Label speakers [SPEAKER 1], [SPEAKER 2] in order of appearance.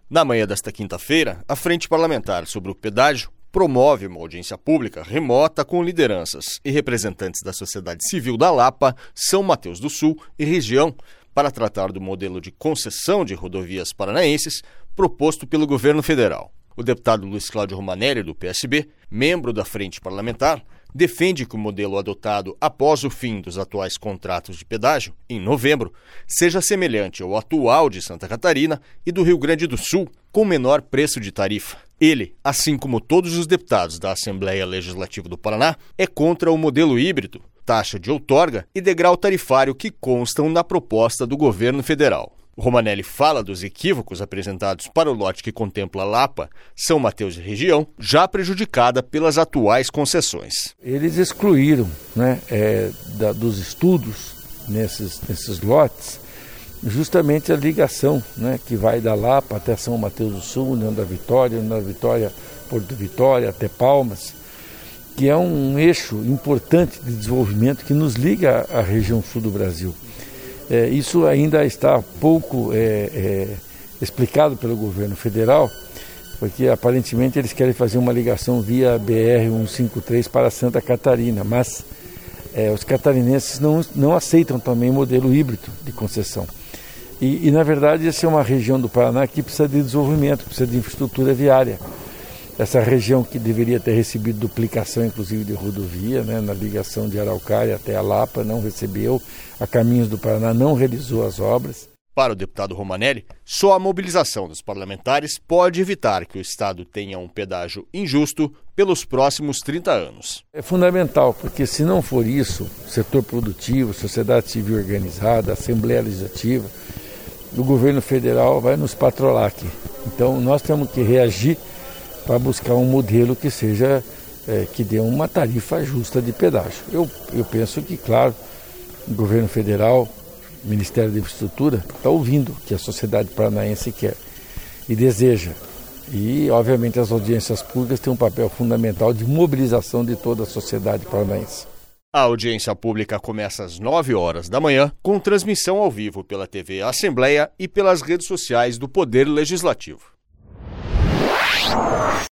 [SPEAKER 1] Na manhã desta quinta-feira, a Frente Parlamentar sobre o Pedágio promove uma audiência pública remota com lideranças e representantes da sociedade civil da Lapa, São Mateus do Sul e região para tratar do modelo de concessão de rodovias paranaenses proposto pelo governo federal. O deputado Luiz Cláudio Romanelli, do PSB, membro da Frente Parlamentar, defende que o modelo adotado após o fim dos atuais contratos de pedágio, em novembro, seja semelhante ao atual de Santa Catarina e do Rio Grande do Sul, com menor preço de tarifa. Ele, assim como todos os deputados da Assembleia Legislativa do Paraná, é contra o modelo híbrido, taxa de outorga e degrau tarifário que constam na proposta do governo federal. O Romanelli fala dos equívocos apresentados para o lote que contempla Lapa, São Mateus e região, já prejudicada pelas atuais concessões.
[SPEAKER 2] Eles excluíram, dos estudos nesses lotes justamente a ligação, que vai da Lapa até São Mateus do Sul, União da Vitória, Porto Vitória, até Palmas, que é um eixo importante de desenvolvimento que nos liga à região sul do Brasil. Isso ainda está pouco explicado pelo governo federal, porque aparentemente eles querem fazer uma ligação via BR-153 para Santa Catarina, mas os catarinenses não aceitam também o modelo híbrido de concessão. E na verdade essa é uma região do Paraná que precisa de desenvolvimento, precisa de infraestrutura viária. Essa região que deveria ter recebido duplicação, inclusive, de rodovia, na ligação de Araucária até a Lapa, não recebeu. A Caminhos do Paraná não realizou as obras.
[SPEAKER 1] Para o deputado Romanelli, só a mobilização dos parlamentares pode evitar que o Estado tenha um pedágio injusto pelos próximos 30 anos.
[SPEAKER 2] É fundamental, porque se não for isso, setor produtivo, sociedade civil organizada, Assembleia Legislativa, o governo federal vai nos patrolar aqui. Então nós temos que reagir para buscar um modelo que seja, que dê uma tarifa justa de pedágio. Eu penso que, claro, o governo federal, o Ministério da Infraestrutura, está ouvindo o que a sociedade paranaense quer e deseja. E, obviamente, as audiências públicas têm um papel fundamental de mobilização de toda a sociedade paranaense.
[SPEAKER 1] A audiência pública começa às 9 horas da manhã, com transmissão ao vivo pela TV Assembleia e pelas redes sociais do Poder Legislativo.